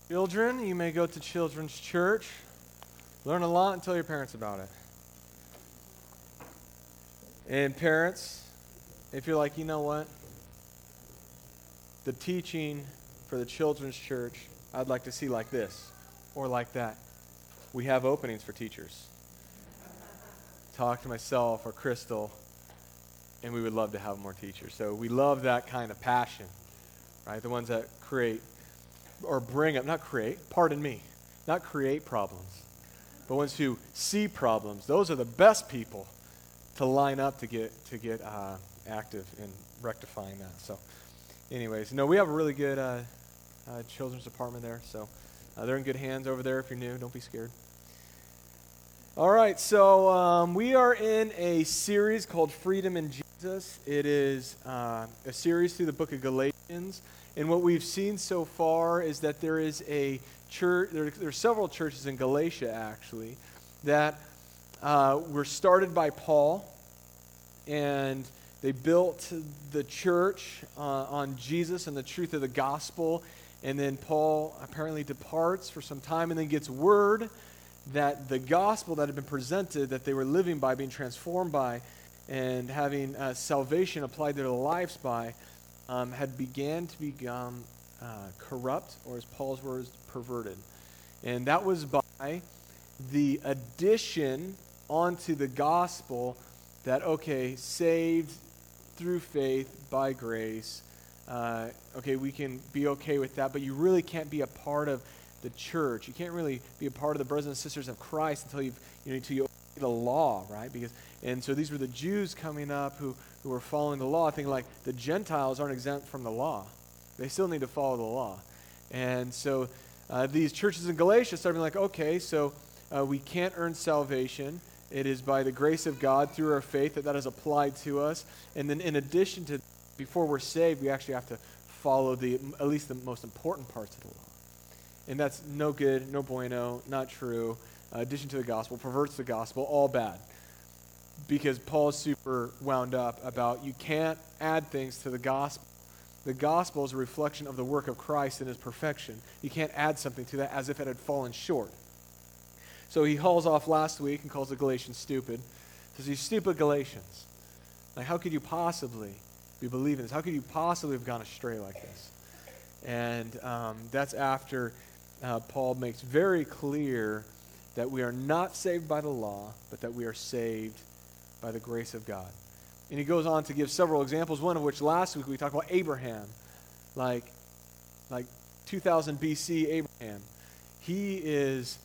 Children, you may go to children's church. Learn a lot and tell your parents about it. And parents, if you're like, you know what? The teaching for the children's church, I'd like to see like this or like that. We have openings for teachers. Talk to myself or Crystal, and we would love to have more teachers. So we love that kind of passion, right? The ones that create or bring up, not create problems, but ones who see problems. Those are the best people to line up to get active in rectifying that. So anyways, no, we have a really good children's department there, so they're in good hands over there. If you're new, don't be scared. All right, so we are in a series called Freedom in Jesus. It is a series through the book of Galatians. And what we've seen so far is that there is a church, there are several churches in Galatia, actually, that were started by Paul. And they built the church on Jesus and the truth of the gospel. And then Paul apparently departs for some time and then gets word that the gospel that had been presented, that they were living by, being transformed by, and having salvation applied to their lives by, had began to become corrupt, or as Paul's words, perverted. And that was by the addition onto the gospel that, okay, saved through faith by grace. Okay, we can be okay with that, but you really can't be a part of the church. You can't really be a part of the brothers and sisters of Christ until you obey the law, right? And so these were the Jews coming up who were following the law, thinking like the Gentiles aren't exempt from the law. They still need to follow the law. And so these churches in Galatia started being like, okay, so we can't earn salvation. It is by the grace of God through our faith that is applied to us. And then in addition to, before we're saved, we actually have to follow at least the most important parts of the law. And that's no good, no bueno, not true. Addition to the gospel, perverts the gospel, all bad. Because Paul is super wound up about you can't add things to the gospel. The gospel is a reflection of the work of Christ and his perfection. You can't add something to that as if it had fallen short. So he hauls off last week and calls the Galatians stupid. Says, you stupid Galatians. Like, how could you possibly be believing this? How could you possibly have gone astray like this? And that's after Paul makes very clear that we are not saved by the law, but that we are saved by the grace of God. And he goes on to give several examples, one of which last week we talked about Abraham. Like 2000 BC Abraham. He is,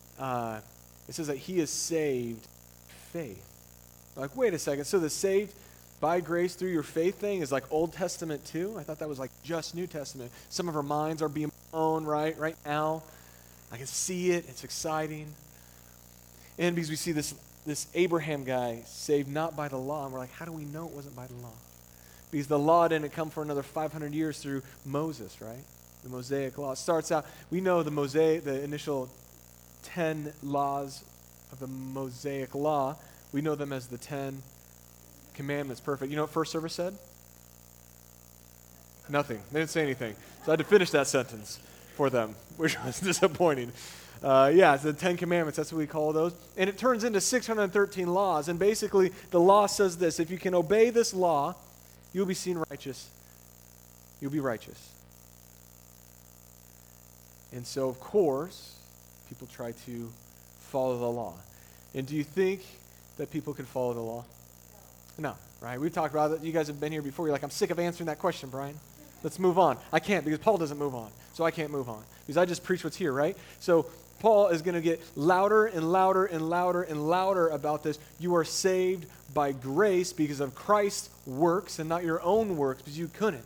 it says that he is saved faith. Like, wait a second, so the saved by grace through your faith thing is like Old Testament too? I thought that was like just New Testament. Some of our minds are being blown right now. I can see it. It's exciting. And because we see this Abraham guy saved not by the law, and we're like, how do we know it wasn't by the law? Because the law didn't come for another 500 years through Moses, right? The Mosaic law. It starts out, we know the initial 10 laws of the Mosaic law, we know them as the 10 Commandments. Perfect. You know what first service said? Nothing. They didn't say anything. So I had to finish that sentence for them, which was disappointing. It's the 10 Commandments. That's what we call those. And it turns into 613 laws. And basically, the law says this. If you can obey this law, you'll be seen righteous. You'll be righteous. And so, of course, people try to follow the law. And do you think that people can follow the law? No, right? We've talked about it. You guys have been here before. You're like, I'm sick of answering that question, Brian. Let's move on. I can't because Paul doesn't move on. So I can't move on because I just preach what's here, right? So Paul is going to get louder and louder and louder and louder about this. You are saved by grace because of Christ's works and not your own works because you couldn't.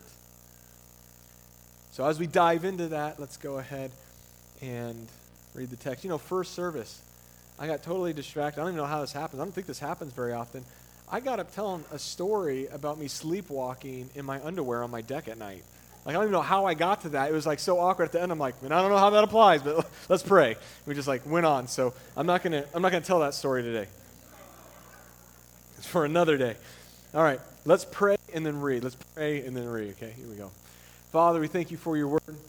So as we dive into that, let's go ahead and read the text. You know, first service, I got totally distracted. I don't even know how this happens. I don't think this happens very often. I got up telling a story about me sleepwalking in my underwear on my deck at night. Like, I don't even know how I got to that. It was like so awkward at the end. I'm like, man, I don't know how that applies, but let's pray. We just like went on. So I'm not gonna tell that story today. It's for another day. All right, let's pray and then read. Let's pray and then read. Okay, here we go. Father, we thank you for your word.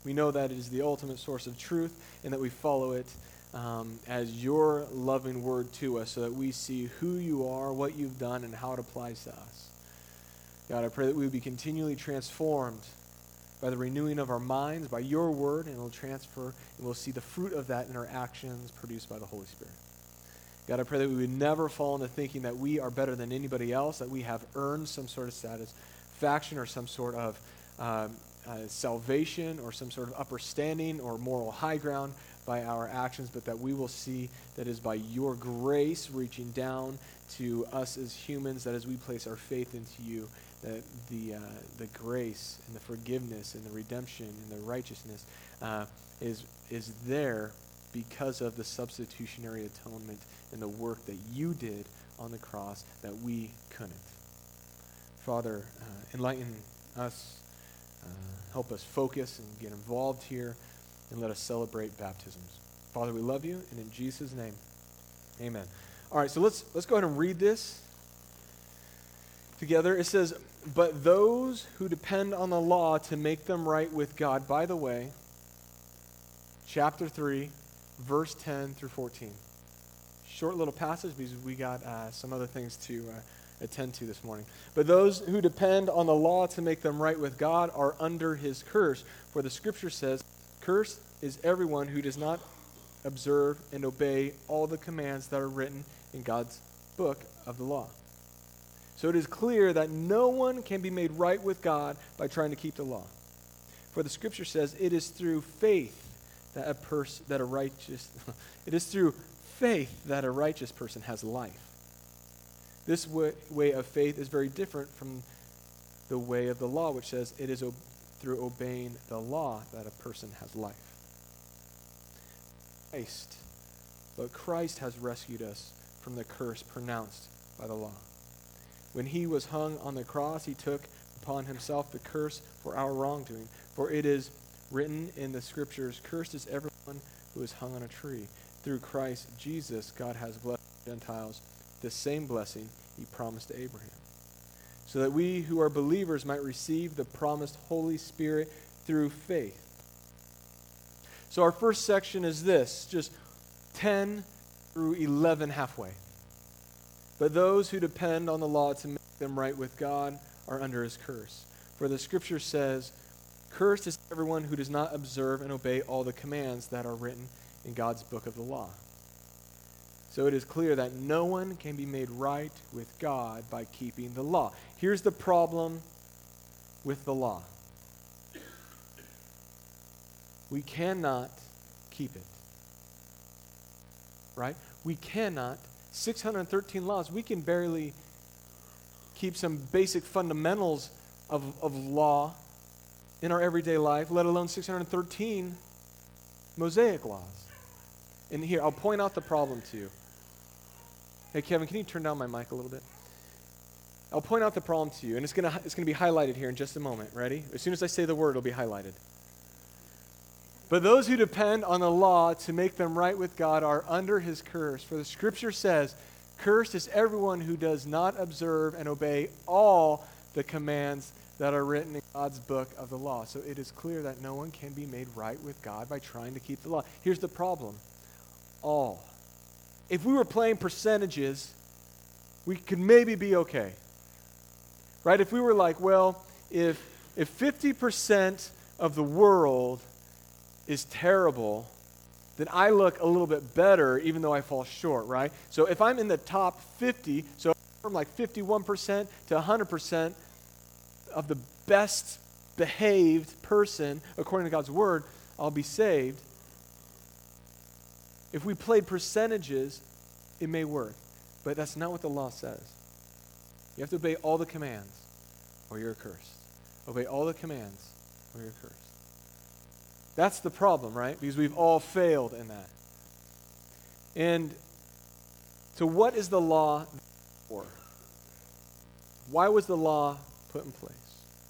We know that it is the ultimate source of truth and that we follow it as your loving word to us so that we see who you are, what you've done, and how it applies to us. God, I pray that we would be continually transformed by the renewing of our minds, by your word, and it will transfer, and we'll see the fruit of that in our actions produced by the Holy Spirit. God, I pray that we would never fall into thinking that we are better than anybody else, that we have earned some sort of satisfaction or some sort of salvation or some sort of upper standing or moral high ground by our actions, but that we will see that it is by your grace reaching down to us as humans, that as we place our faith into you, that the grace and the forgiveness and the redemption and the righteousness is there because of the substitutionary atonement and the work that you did on the cross that we couldn't. Father, enlighten us, help us focus and get involved here, and let us celebrate baptisms. Father, we love you, and in Jesus' name, amen. All right, so let's go ahead and read this together. It says, "But those who depend on the law to make them right with God," by the way, chapter 3, verse 10 through 14. Short little passage because we got some other things to attend to this morning. "But those who depend on the law to make them right with God are under his curse. For the scripture says, 'Cursed is everyone who does not observe and obey all the commands that are written in God's book of the law.' So it is clear that no one can be made right with God by trying to keep the law. For the scripture says, 'It is through faith that a righteous person has life.' This way of faith is very different from the way of the law, which says it is through obeying the law that a person has life. But Christ has rescued us from the curse pronounced by the law. When he was hung on the cross, he took upon himself the curse for our wrongdoing. For it is written in the scriptures, 'Cursed is everyone who is hung on a tree.' Through Christ Jesus, God has blessed the Gentiles, the same blessing he promised to Abraham, so that we who are believers might receive the promised Holy Spirit through faith." So our first section is this, just 10 through 11 halfway. "But those who depend on the law to make them right with God are under his curse. For the scripture says, 'Cursed is everyone who does not observe and obey all the commands that are written in God's book of the law.' So it is clear that no one can be made right with God by keeping the law." Here's the problem with the law. We cannot keep it. Right? We cannot. 613 laws. We can barely keep some basic fundamentals of law in our everyday life, let alone 613 Mosaic laws. And here, I'll point out the problem to you. Hey, Kevin, can you turn down my mic a little bit? I'll point out the problem to you, and it's gonna be highlighted here in just a moment. Ready? As soon as I say the word, it'll be highlighted. "But those who depend on the law to make them right with God are under his curse. For the scripture says, 'Cursed is everyone who does not observe and obey all the commands that are written in God's book of the law.' So it is clear that no one can be made right with God by trying to keep the law." Here's the problem. All. If we were playing percentages, we could maybe be okay. Right? If we were like, well, if 50% of the world is terrible, then I look a little bit better even though I fall short, right? So if I'm in the top 50, so from like 51% to 100% of the best behaved person according to God's word, I'll be saved. If we played percentages, it may work. But that's not what the law says. You have to obey all the commands or you're cursed. Obey all the commands or you're cursed. That's the problem, right? Because we've all failed in that. And so what is the law for? Why was the law put in place?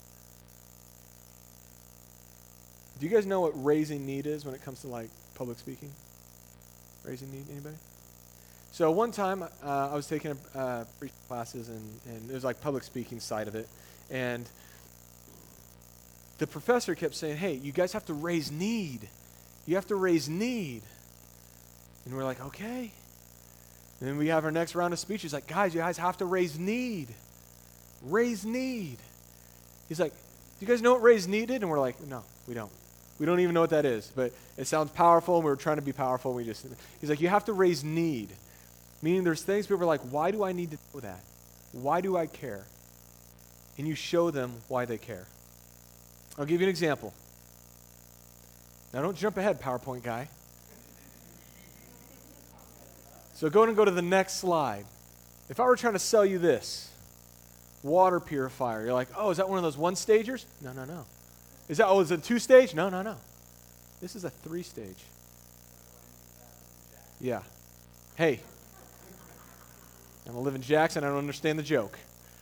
Do you guys know what raising need is when it comes to like public speaking? Raising need, anybody? So one time I was taking preaching classes and it was like public speaking side of it. And the professor kept saying, hey, you guys have to raise need. You have to raise need. And we're like, okay. And then we have our next round of speech. He's like, guys, you guys have to raise need. Raise need. He's like, do you guys know what raise need is? And we're like, no, we don't. We don't even know what that is. But it sounds powerful, and we were trying to be powerful. He's like, you have to raise need. Meaning there's things people are like, why do I need to know that? Why do I care? And you show them why they care. I'll give you an example. Now don't jump ahead, PowerPoint guy. So go to the next slide. If I were trying to sell you this water purifier, you're like, oh, is that one of those one-stagers? No. Is it a two-stage? No. This is a three-stage. Yeah. Hey. I'm going to live in Jackson. I don't understand the joke.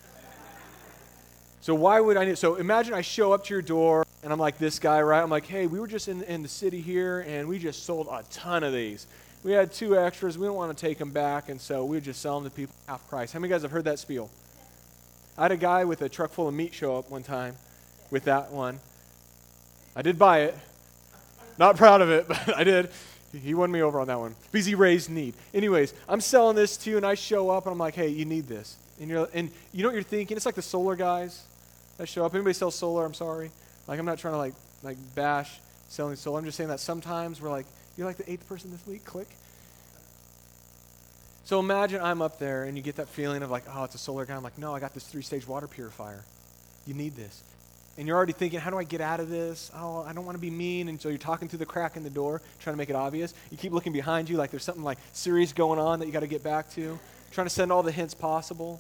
So why would I need... So imagine I show up to your door, and I'm like this guy, right? I'm like, hey, we were just in the city here, and we just sold a ton of these. We had 2 extras. We don't want to take them back, and so we would just sell them to people half price. How many guys have heard that spiel? I had a guy with a truck full of meat show up one time with that one. I did buy it. Not proud of it, but I did. He won me over on that one because he raised need. Anyways, I'm selling this to you, and I show up, and I'm like, hey, you need this. And you know what you're thinking? It's like the solar guys that show up. Anybody sell solar? I'm sorry. Like, I'm not trying to like bash selling solar. I'm just saying that sometimes we're like, you're like the 8th person this week, click. So imagine I'm up there and you get that feeling of like, oh, it's a solar guy. I'm like, no, I got this 3-stage water purifier. You need this. And you're already thinking, how do I get out of this? Oh, I don't want to be mean. And so you're talking through the crack in the door, trying to make it obvious. You keep looking behind you like there's something like serious going on that you got to get back to. Trying to send all the hints possible.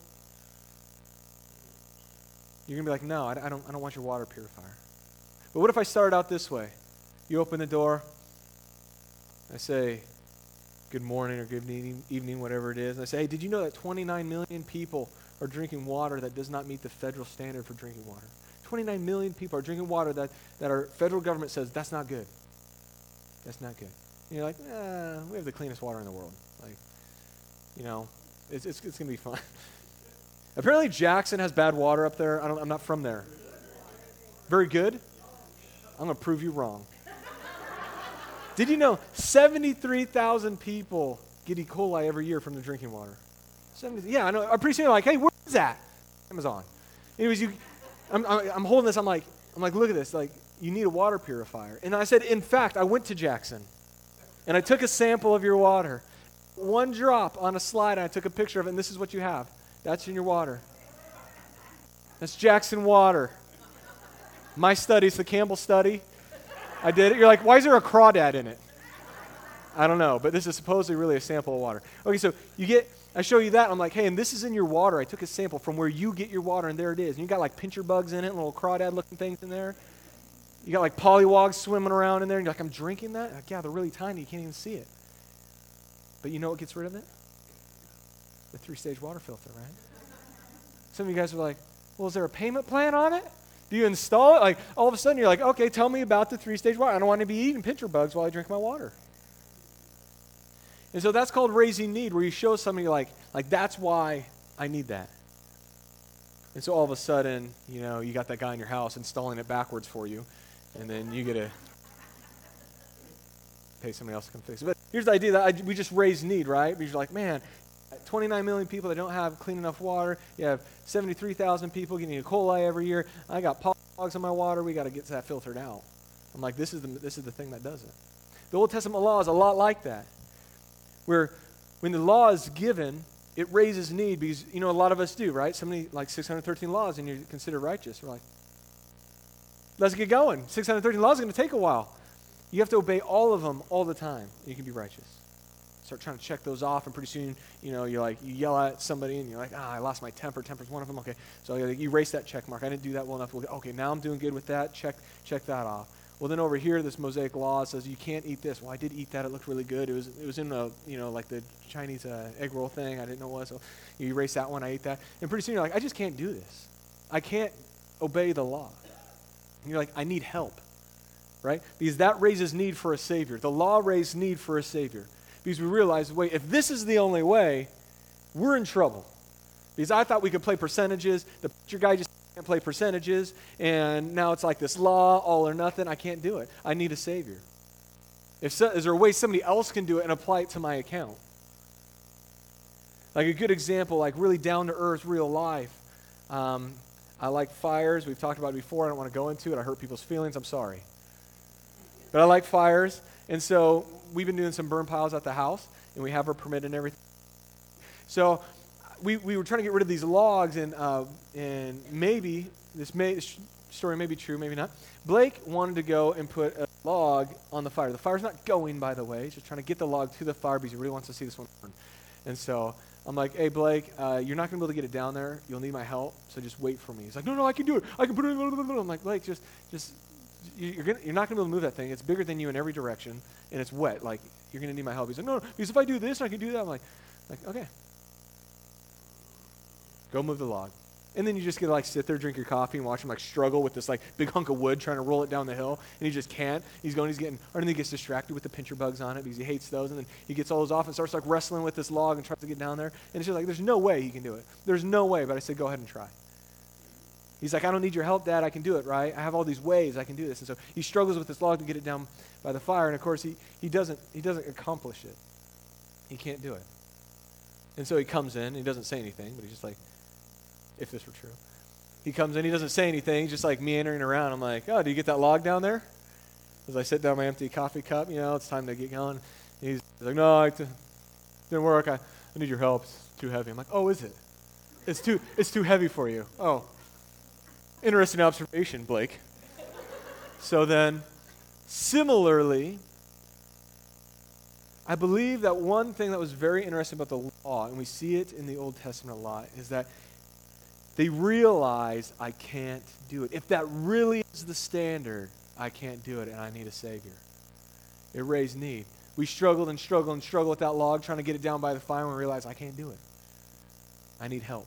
You're going to be like, no, I don't want your water purifier. But what if I started out this way? You open the door. I say, good morning or good evening, whatever it is. And I say, hey, did you know that 29 million people are drinking water that does not meet the federal standard for drinking water? 29 million people are drinking water that our federal government says, that's not good. That's not good. And you're like, we have the cleanest water in the world. Like, you know, it's going to be fun. Apparently Jackson has bad water up there. I'm not from there. Very good? I'm going to prove you wrong. Did you know 73,000 people get E. coli every year from the drinking water? Yeah, I know. I'm pretty soon you're like, hey, where is that? Amazon. Anyways, I'm holding this. I'm like, look at this. Like, you need a water purifier. And I said, in fact, I went to Jackson, and I took a sample of your water. 1 drop on a slide, and I took a picture of it, and this is what you have. That's in your water. That's Jackson water. My study, it's the Campbell study. I did it. You're like, why is there a crawdad in it? I don't know, but this is supposedly really a sample of water. Okay, so I show you that. I'm like, hey, and this is in your water. I took a sample from where you get your water, and there it is. And you got like pincher bugs in it, and little crawdad-looking things in there. You got like pollywogs swimming around in there, and you're like, I'm drinking that? Like, yeah, they're really tiny. You can't even see it. But you know what gets rid of it? The 3-stage water filter, right? Some of you guys are like, well, is there a payment plan on it? Do you install it? Like, all of a sudden, you're like, okay, tell me about the 3-stage water. I don't want to be eating pincher bugs while I drink my water. And so that's called raising need, where you show somebody like that's why I need that. And so all of a sudden, you know, you got that guy in your house installing it backwards for you, and then you get to pay somebody else to come fix it. But here's the idea that we just raise need, right? Because you're like, man, 29 million people that don't have clean enough water. You have 73,000 people getting E. coli every year. I got pollywogs in my water. We got to get that filtered out. I'm like, this is the thing that does it. The Old Testament law is a lot like that, where when the law is given, it raises need because, you know, a lot of us do, right? Somebody like 613 laws and you're considered righteous. We're like, let's get going. 613 laws is going to take a while. You have to obey all of them all the time. You can be righteous. Start trying to check those off, and pretty soon, you know, you yell at somebody, and you're like, I lost my temper. Temper's one of them. Okay, so you erase that check mark. I didn't do that well enough. Okay, now I'm doing good with that. Check that off. Well, then over here, this Mosaic law says you can't eat this. Well, I did eat that. It looked really good. It was in a, you know, like the Chinese egg roll thing. I didn't know what it was. So you erase that one. I ate that. And pretty soon you're like, I just can't do this. I can't obey the law. And you're like, I need help, right? Because that raises need for a Savior. The law raised need for a Savior. Because we realize, wait, if this is the only way, we're in trouble. Because I thought we could play percentages. The preacher guy just can't play percentages, and now it's like this law, all or nothing. I can't do it. I need a Savior. Is there a way somebody else can do it and apply it to my account? Like a good example, like really down to earth, real life. I like fires. We've talked about it before. I don't want to go into it. I hurt people's feelings. I'm sorry. But I like fires. And so we've been doing some burn piles at the house, and we have our permit and everything. So we were trying to get rid of these logs, and maybe, this story may be true, maybe not. Blake wanted to go and put a log on the fire. The fire's not going, by the way. He's just trying to get the log to the fire because he really wants to see this one burn. And so I'm like, hey, Blake, you're not going to be able to get it down there. You'll need my help, so just wait for me. He's like, no, I can do it. I can put it in. I'm like, Blake, you're not going to be able to move that thing. It's bigger than you in every direction, and it's wet. Like, you're going to need my help. He's like, no, because if I do this, I can do that. I'm like, okay. Go move the log. And then you just get to sit there, drink your coffee, and watch him struggle with this big hunk of wood trying to roll it down the hill, and he just can't. And then he gets distracted with the pincher bugs on it because he hates those, and then he gets all those off and starts wrestling with this log and tries to get down there. And it's just there's no way he can do it. There's no way, but I said, go ahead and try. He's like, I don't need your help, Dad. I can do it, right? I have all these ways I can do this. And so he struggles with this log to get it down by the fire, and of course he doesn't accomplish it. He can't do it. And so he comes in, and he doesn't say anything, but he's just if this were true. He comes in, he doesn't say anything, just meandering around. I'm like, oh, do you get that log down there? As I sit down my empty coffee cup, it's time to get going. He's like, no, it didn't work. I need your help. It's too heavy. I'm like, oh, is it? It's too heavy for you. Oh, interesting observation, Blake. So then, similarly, I believe that one thing that was very interesting about the law, and we see it in the Old Testament a lot, is that they realize I can't do it. If that really is the standard, I can't do it, and I need a Savior. It raised need. We struggled and struggled and struggled with that log, trying to get it down by the fire, and we realized I can't do it. I need help.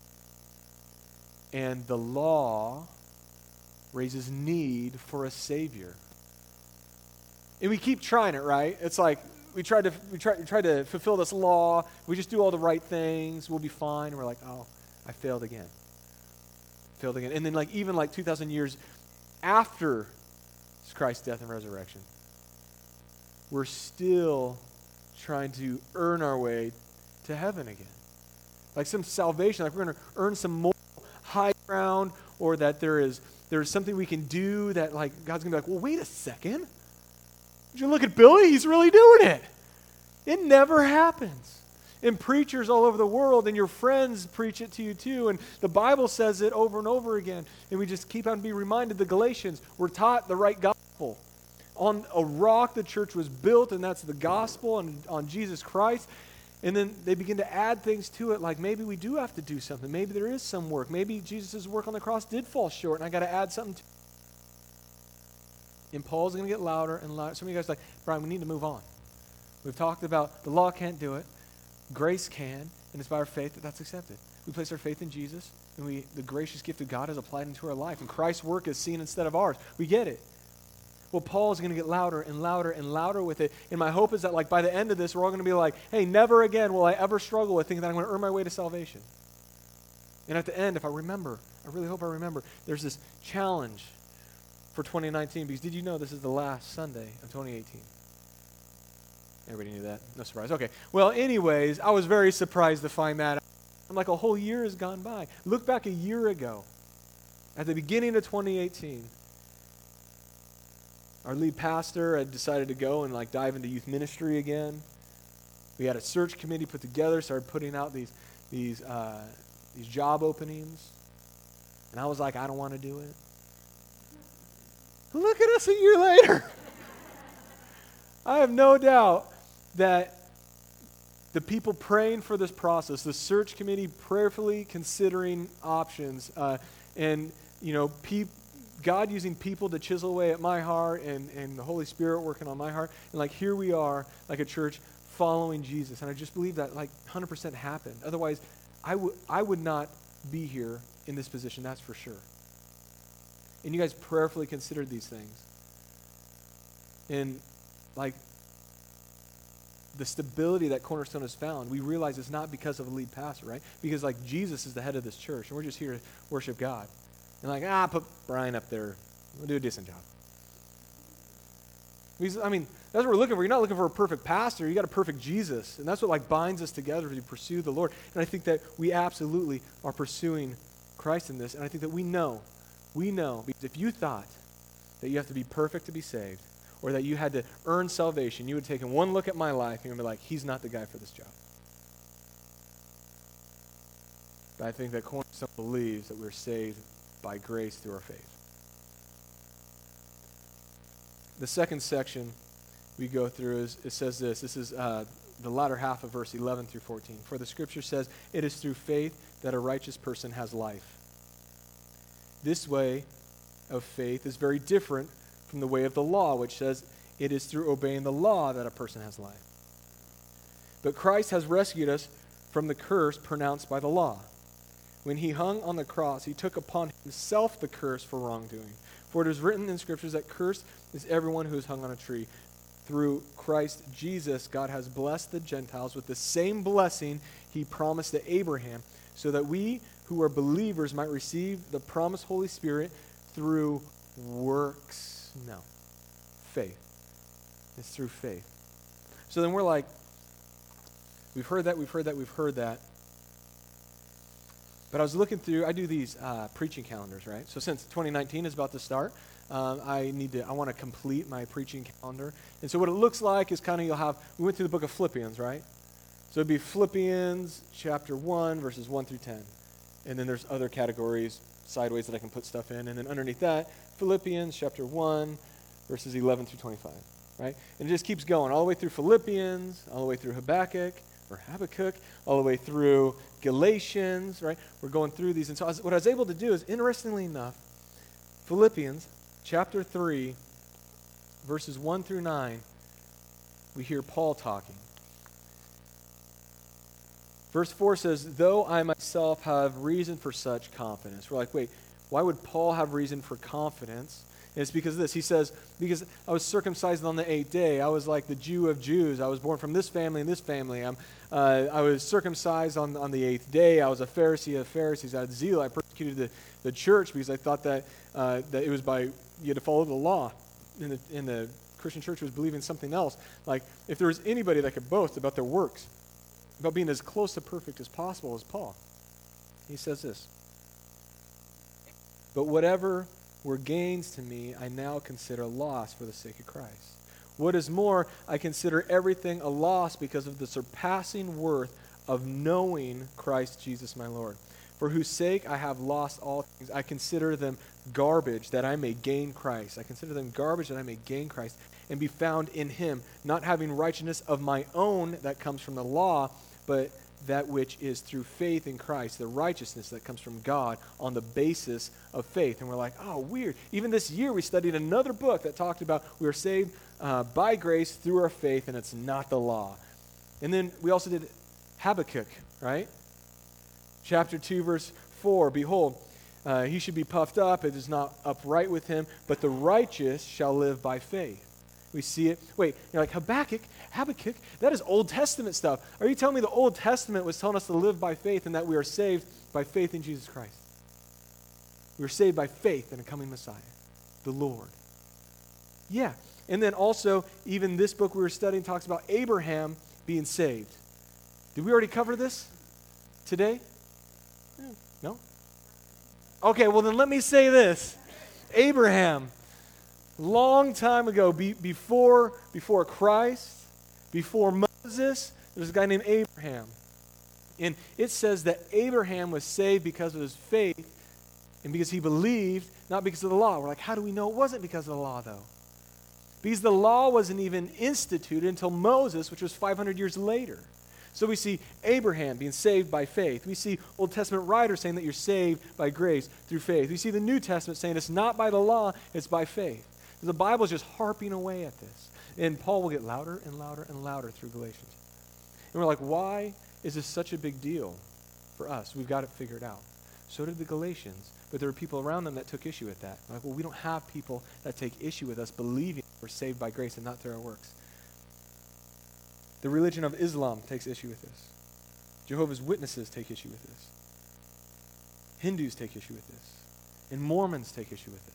And the law raises need for a Savior. And we keep trying it, right? It's we try to fulfill this law. We just do all the right things. We'll be fine. And we're like, oh, I failed again. And then even 2,000 years after Christ's death and resurrection, we're still trying to earn our way to heaven again. Some salvation, we're going to earn some more high ground, or that there's something we can do that God's going to be well, wait a second. Did you look at Billy? He's really doing it. It never happens. And preachers all over the world, and your friends preach it to you too, and the Bible says it over and over again, and we just keep on being reminded. The Galatians were taught the right gospel. On a rock the church was built, and that's the gospel, and on Jesus Christ. And then they begin to add things to it, maybe we do have to do something. Maybe there is some work. Maybe Jesus' work on the cross did fall short, and I got to add something to it. And Paul's going to get louder and louder. Some of you guys are like, Brian, we need to move on. We've talked about the law can't do it. Grace can, and it's by our faith that's accepted. We place our faith in Jesus, and the gracious gift of God is applied into our life, and Christ's work is seen instead of ours. We get it. Well, Paul's going to get louder and louder and louder with it, and my hope is that by the end of this, we're all going to be hey, never again will I ever struggle with thinking that I'm going to earn my way to salvation. And at the end, if I remember, I really hope I remember, there's this challenge for 2019, because did you know this is the last Sunday of 2018? Everybody knew that. No surprise. Okay. Well, anyways, I was very surprised to find that out. I'm a whole year has gone by. Look back a year ago, at the beginning of 2018. Our lead pastor had decided to go and dive into youth ministry again. We had a search committee put together, started putting out these job openings. And I was like, I don't want to do it. Look at us a year later. I have no doubt that the people praying for this process, the search committee prayerfully considering options, and God using people to chisel away at my heart, and the Holy Spirit working on my heart, and here we are, a church following Jesus, and I just believe that 100% happened. Otherwise, I would not be here in this position, that's for sure. And you guys prayerfully considered these things. And the stability that Cornerstone has found, we realize it's not because of a lead pastor, right? Because Jesus is the head of this church, and we're just here to worship God. And like, put Brian up there. We'll do a decent job. Because, I mean, that's what we're looking for. You're not looking for a perfect pastor. You got a perfect Jesus. And that's what like binds us together to pursue the Lord. And I think that we absolutely are pursuing Christ in this. And I think that we know, because if you thought that you have to be perfect to be saved, or that you had to earn salvation, you would take one look at my life and you'd be like, he's not the guy for this job. But I think that Cornerstone believes that we're saved by grace through our faith. The second section we go through it says this. This is the latter half of verse 11 through 14. For the scripture says, it is through faith that a righteous person has life. This way of faith is very different from the way of the law, which says it is through obeying the law that a person has life. But Christ has rescued us from the curse pronounced by the law. When he hung on the cross, he took upon himself the curse for wrongdoing. For it is written in scriptures that cursed is everyone who is hung on a tree. Through Christ Jesus, God has blessed the Gentiles with the same blessing he promised to Abraham, so that we who are believers might receive the promised Holy Spirit through works. No. Faith. It's through faith. So then we're like, we've heard that. But I was looking through, I do these preaching calendars, right? So since 2019 is about to start, I want to complete my preaching calendar. And so what it looks like is kind of we went through the book of Philippians, right? So it'd be Philippians chapter 1, verses 1 through 10. And then there's other categories, sideways that I can put stuff in. And then underneath that, Philippians chapter 1, verses 11 through 25, right? And it just keeps going all the way through Philippians, all the way through Habakkuk, all the way through Galatians, right? We're going through these. And so what I was able to do is, interestingly enough, Philippians chapter 3, verses 1 through 9, we hear Paul talking. Verse 4 says, though I myself have reason for such confidence. We're like, wait, why would Paul have reason for confidence? And it's because of this. He says, because I was circumcised on the 8th day. I was like the Jew of Jews. I was born from this family and this family. I was circumcised on the 8th day. I was a Pharisee of Pharisees. I had zeal. I persecuted the church because I thought that it was you had to follow the law. In the Christian church was believing something else. Like, if there was anybody that could boast about their works, about being as close to perfect as possible as Paul, he says this, but whatever were gains to me, I now consider loss for the sake of Christ. What is more, I consider everything a loss because of the surpassing worth of knowing Christ Jesus my Lord, for whose sake I have lost all things. I consider them garbage that I may gain Christ. I consider them garbage that I may gain Christ and be found in him, not having righteousness of my own that comes from the law, but that which is through faith in Christ, the righteousness that comes from God on the basis of faith. And we're like, oh, weird. Even this year we studied another book that talked about we are saved by grace through our faith, and it's not the law. And then we also did Habakkuk, right? Chapter 2, verse 4, behold, he should be puffed up, it is not upright with him, but the righteous shall live by faith. We see it. Wait, you're like, Habakkuk, that is Old Testament stuff. Are you telling me the Old Testament was telling us to live by faith and that we are saved by faith in Jesus Christ? We are saved by faith in a coming Messiah, the Lord. Yeah. And then also, even this book we were studying talks about Abraham being saved. Did we already cover this today? No? Okay, well then let me say this. Abraham, long time ago, before Christ, before Moses, there's a guy named Abraham. And it says that Abraham was saved because of his faith and because he believed, not because of the law. We're like, how do we know it wasn't because of the law, though? Because the law wasn't even instituted until Moses, which was 500 years later. So we see Abraham being saved by faith. We see Old Testament writers saying that you're saved by grace through faith. We see the New Testament saying it's not by the law, it's by faith. The Bible is just harping away at this. And Paul will get louder and louder and louder through Galatians. And we're like, why is this such a big deal for us? We've got it figured out. So did the Galatians, but there were people around them that took issue with that. Like, well, we don't have people that take issue with us believing we're saved by grace and not through our works. The religion of Islam takes issue with this. Jehovah's Witnesses take issue with this. Hindus take issue with this. And Mormons take issue with this.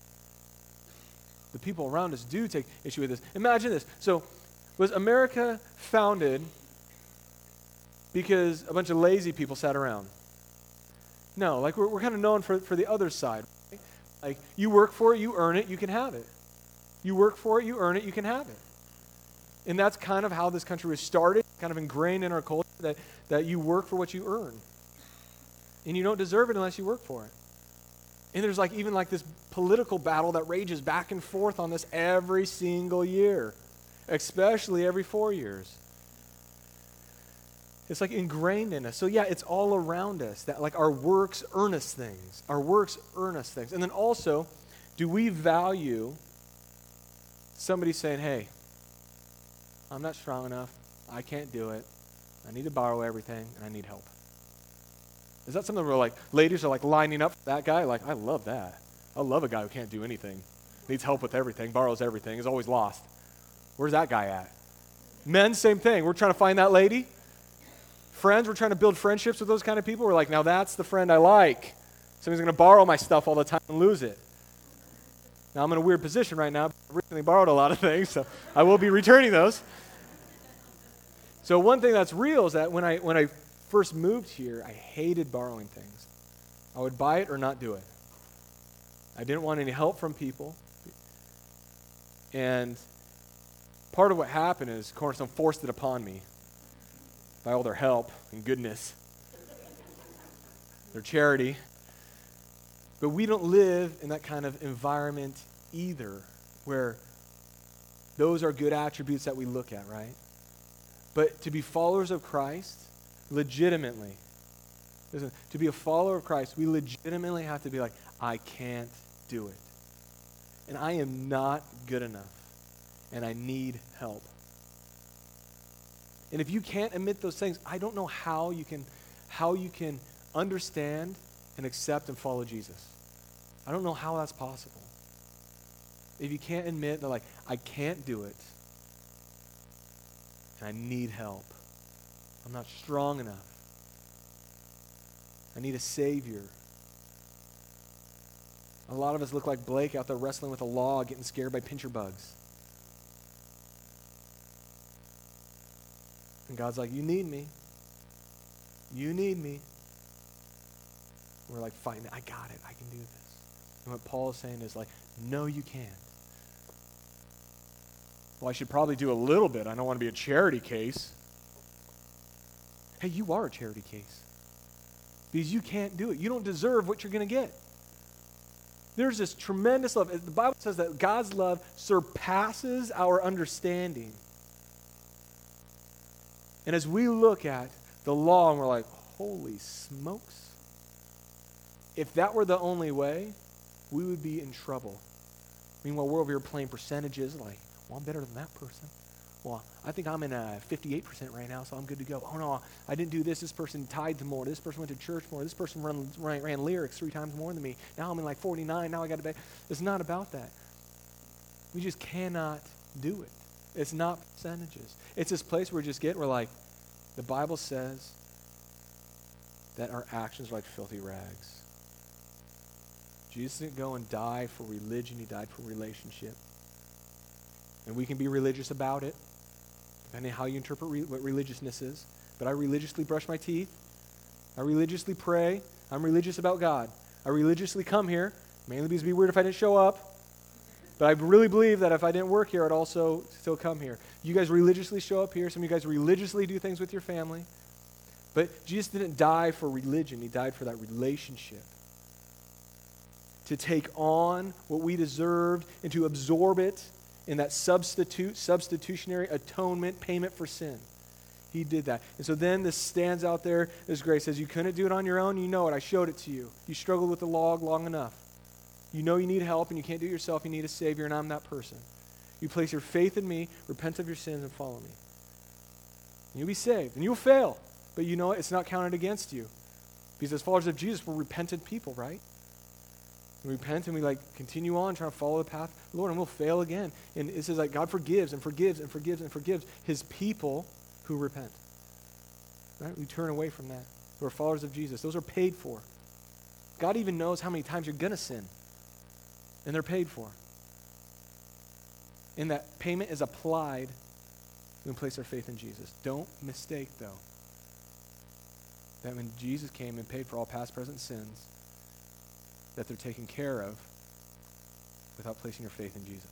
The people around us do take issue with this. Imagine this. So, was America founded because a bunch of lazy people sat around? No, like we're kind of known for the other side. Right? Like, you work for it, you earn it, you can have it. You work for it, you earn it, you can have it. And that's kind of how this country was started, kind of ingrained in our culture, that you work for what you earn. And you don't deserve it unless you work for it. And there's even this political battle that rages back and forth on this every single year, especially every 4 years. It's ingrained in us. So yeah, it's all around us, that our works earn us things. Our works earn us things. And then also, do we value somebody saying, hey, I'm not strong enough, I can't do it, I need to borrow everything, and I need help? Is that something where ladies are lining up for that guy? I love that. I love a guy who can't do anything, needs help with everything, borrows everything, is always lost. Where's that guy at? Men, same thing. We're trying to find that lady. Friends, we're trying to build friendships with those kind of people. We're now that's the friend I like. Somebody's going to borrow my stuff all the time and lose it. Now, I'm in a weird position right now. I've recently borrowed a lot of things, so I will be returning those. So one thing that's real is that when I first moved here, I hated borrowing things. I would buy it or not do it. I didn't want any help from people. And part of what happened is Cornerstone forced it upon me by all their help and goodness, their charity. But we don't live in that kind of environment either, where those are good attributes that we look at, right? But to be followers of Christ, legitimately, listen, to be a follower of Christ, we legitimately have to be I can't do it. And I am not good enough. And I need help. And if you can't admit those things, I don't know how you can understand and accept and follow Jesus. I don't know how that's possible. If you can't admit that I can't do it, and I need help. I'm not strong enough. I need a Savior. A lot of us look like Blake out there wrestling with a log, getting scared by pincher bugs. And God's you need me. You need me. We're fighting it. I got it. I can do this. And what Paul is saying is no, you can't. Well, I should probably do a little bit. I don't want to be a charity case. Hey, you are a charity case. Because you can't do it. You don't deserve what you're going to get. There's this tremendous love. The Bible says that God's love surpasses our understanding. And as we look at the law and we're holy smokes. If that were the only way, we would be in trouble. Meanwhile, we're over here playing percentages well, I'm better than that person. Well, I think I'm in 58% right now, so I'm good to go. Oh, no, I didn't do this. This person tithed more. This person went to church more. This person ran lyrics 3 times more than me. Now I'm in 49. Now I got to pay. It's not about that. We just cannot do it. It's not percentages. It's this place where we're the Bible says that our actions are like filthy rags. Jesus didn't go and die for religion. He died for relationship. And we can be religious about it, depending on how you interpret what religiousness is. But I religiously brush my teeth. I religiously pray. I'm religious about God. I religiously come here, mainly because it'd be weird if I didn't show up. But I really believe that if I didn't work here, I'd also still come here. You guys religiously show up here. Some of you guys religiously do things with your family. But Jesus didn't die for religion. He died for that relationship. To take on what we deserved and to absorb it in that substitutionary atonement, payment for sin. He did that. And so then this stands out there. This grace says you couldn't do it on your own. You know it. I showed it to you. You struggled with the log long enough. You know you need help and you can't do it yourself. You need a Savior, and I'm that person. You place your faith in me, repent of your sins, and follow me. And you'll be saved. And you'll fail. But you know what? It's not counted against you. Because as followers of Jesus, we're repentant people, right? We repent and we continue on trying to follow the path of the Lord, and we'll fail again. And it says God forgives and forgives and forgives and forgives his people who repent. Right? We turn away from that. We're followers of Jesus. Those are paid for. God even knows how many times you're going to sin. And they're paid for. And that payment is applied when we place our faith in Jesus. Don't mistake, though, that when Jesus came and paid for all past, present sins, that they're taken care of without placing your faith in Jesus.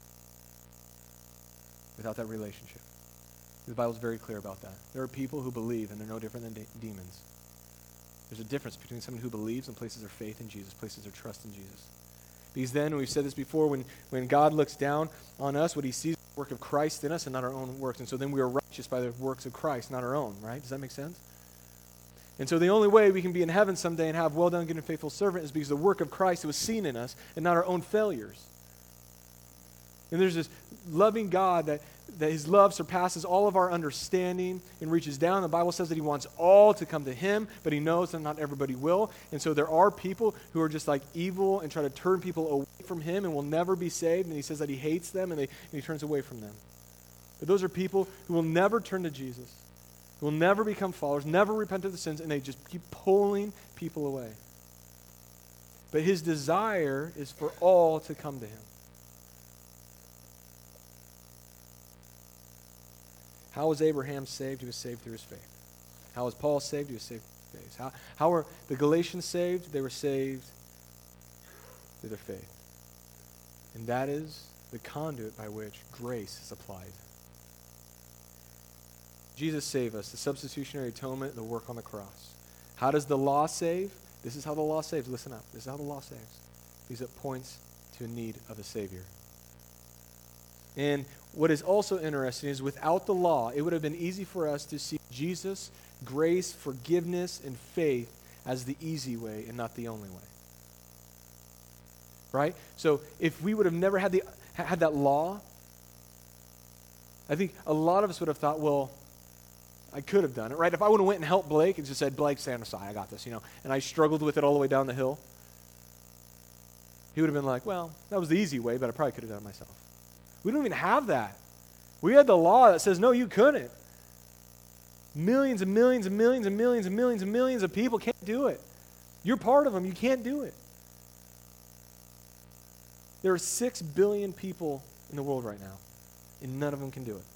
Without that relationship. The Bible's very clear about that. There are people who believe, and they're no different than demons. There's a difference between someone who believes and places their faith in Jesus, places their trust in Jesus. Because then, we've said this before, when God looks down on us, what he sees is the work of Christ in us and not our own works. And so then we are righteous by the works of Christ, not our own, right? Does that make sense? And so the only way we can be in heaven someday and have well done, good and faithful servant is because the work of Christ was seen in us and not our own failures. And there's this loving God that his love surpasses all of our understanding and reaches down. The Bible says that he wants all to come to him, but he knows that not everybody will. And so there are people who are just like evil and try to turn people away from him and will never be saved. And he says that he hates them and he turns away from them. But those are people who will never turn to Jesus, who will never become followers, never repent of the sins, and they just keep pulling people away. But his desire is for all to come to him. How was Abraham saved? He was saved through his faith. How was Paul saved? He was saved through his faith. How were the Galatians saved? They were saved through their faith. And that is the conduit by which grace is applied. Jesus saved us, the substitutionary atonement, the work on the cross. How does the law save? This is how the law saves. Listen up. This is how the law saves. Because it points to a need of a Savior. And what is also interesting is without the law, it would have been easy for us to see Jesus, grace, forgiveness, and faith as the easy way and not the only way. Right? So if we would have never had that law, I think a lot of us would have thought, well, I could have done it, right? If I would have went and helped Blake and just said, Blake, stand aside, I got this, and I struggled with it all the way down the hill, he would have been like, well, that was the easy way, but I probably could have done it myself. We don't even have that. We had the law that says, no, you couldn't. Millions and millions and millions and millions and millions and millions of people can't do it. You're part of them. You can't do it. There are 6 billion people in the world right now, and none of them can do it.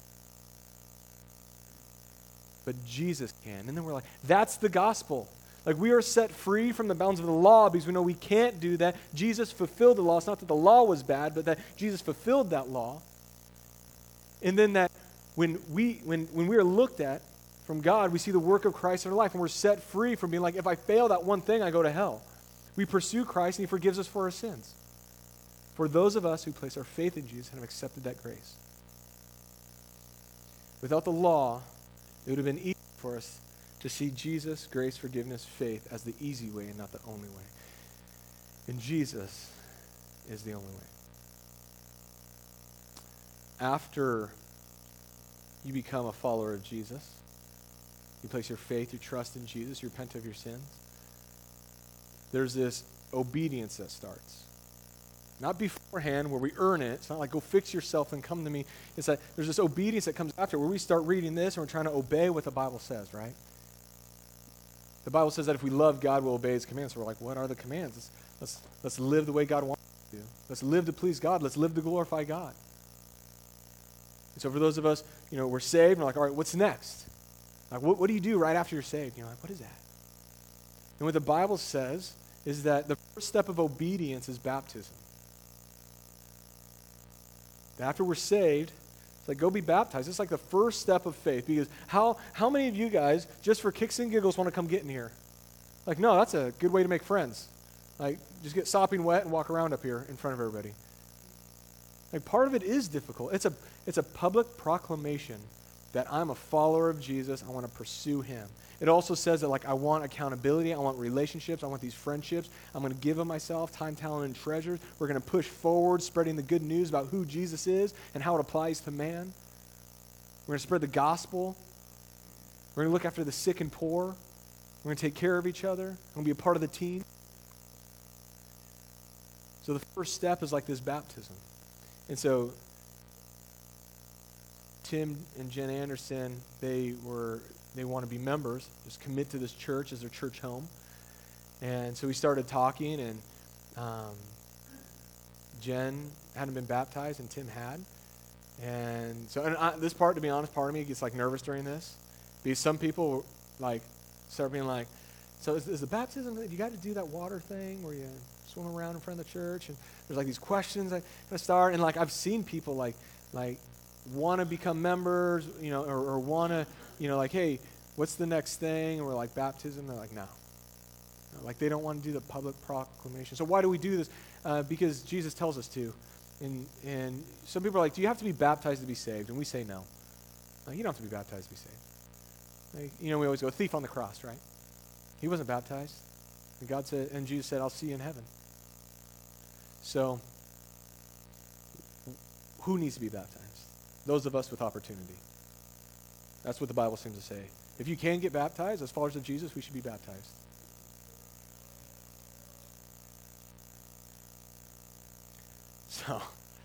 But Jesus can. And then we're like, that's the gospel. Like, we are set free from the bounds of the law because we know we can't do that. Jesus fulfilled the law. It's not that the law was bad, but that Jesus fulfilled that law. And then that when we are looked at from God, we see the work of Christ in our life, and we're set free from being like, if I fail that one thing, I go to hell. We pursue Christ, and he forgives us for our sins. For those of us who place our faith in Jesus and have accepted that grace. Without the law, it would have been easy for us to see Jesus, grace, forgiveness, faith as the easy way and not the only way. And Jesus is the only way. After you become a follower of Jesus, you place your faith, your trust in Jesus, you repent of your sins, there's this obedience that starts. Not beforehand where we earn it. It's not like go fix yourself and come to me. It's that there's this obedience that comes after where we start reading this and we're trying to obey what the Bible says, right? The Bible says that if we love God, we'll obey his commands. So we're like, what are the commands? Let's live the way God wants us to do. Let's live to please God. Let's live to glorify God. And so for those of us, we're saved, and we're like, all right, what's next? Like, what do you do right after you're saved? You're like, what is that? And what the Bible says is that the first step of obedience is baptism. After we're saved, it's like, go be baptized. It's like the first step of faith. Because how many of you guys, just for kicks and giggles, want to come get in here? Like, no, that's a good way to make friends. Like, just get sopping wet and walk around up here in front of everybody. Like, part of it is difficult. It's a public proclamation that I'm a follower of Jesus. I want to pursue him. It also says that, like, I want accountability. I want relationships. I want these friendships. I'm going to give of myself, time, talent, and treasures. We're going to push forward, spreading the good news about who Jesus is and how it applies to man. We're going to spread the gospel. We're going to look after the sick and poor. We're going to take care of each other. We're going to be a part of the team. So the first step is like this baptism. And so Tim and Jen Anderson, they want to be members, just commit to this church as their church home. And so we started talking, and Jen hadn't been baptized, and Tim had. And so, this part, to be honest, part of me gets like nervous during this, because some people like start being like, so is the baptism, you got to do that water thing where you swim around in front of the church? And there's like these questions that kind of start, and like I've seen people like want to become members, or want to, like, hey, what's the next thing? And we're like, baptism. They're like, no. Like they don't want to do the public proclamation. So why do we do this? Because Jesus tells us to. And some people are like, do you have to be baptized to be saved? And we say no. You don't have to be baptized to be saved. We always go, thief on the cross, right? He wasn't baptized. And God said, and Jesus said, I'll see you in heaven. So, who needs to be baptized? Those of us with opportunity. That's what the Bible seems to say. If you can get baptized, as followers of Jesus, we should be baptized. So,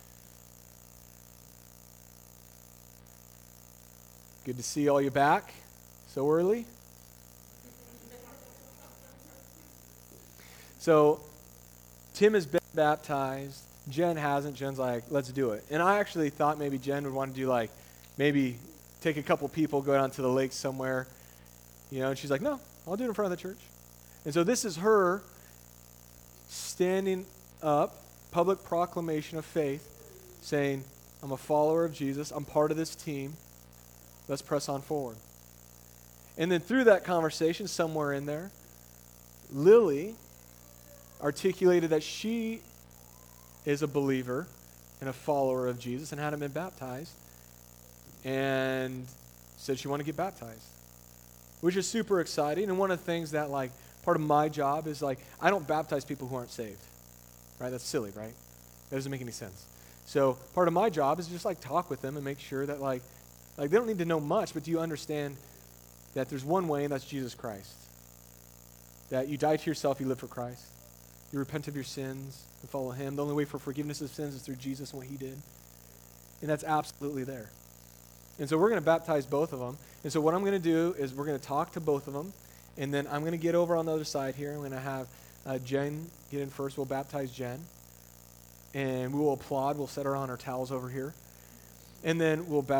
good to see all you back so early. So, Tim has been baptized. Jen hasn't. Jen's like, let's do it. And I actually thought maybe Jen would want to do like, maybe take a couple people, go down to the lake somewhere. And she's like, no, I'll do it in front of the church. And so this is her standing up, public proclamation of faith, saying, I'm a follower of Jesus. I'm part of this team. Let's press on forward. And then through that conversation, somewhere in there, Lily articulated that she is a believer and a follower of Jesus and hadn't been baptized, and said she wanted to get baptized, which is super exciting. And one of the things that, like, part of my job is, like, I don't baptize people who aren't saved, right? That's silly, right? That doesn't make any sense. So part of my job is just, like, talk with them and make sure that, like they don't need to know much, but do you understand that there's one way, and that's Jesus Christ? That you die to yourself, you live for Christ. You repent of your sins and follow him. The only way for forgiveness of sins is through Jesus and what he did. And that's absolutely there. And so we're going to baptize both of them. And so what I'm going to do is we're going to talk to both of them, and then I'm going to get over on the other side here. I'm going to have Jen get in first. We'll baptize Jen. And we will applaud. We'll set her on our towels over here. And then we'll baptize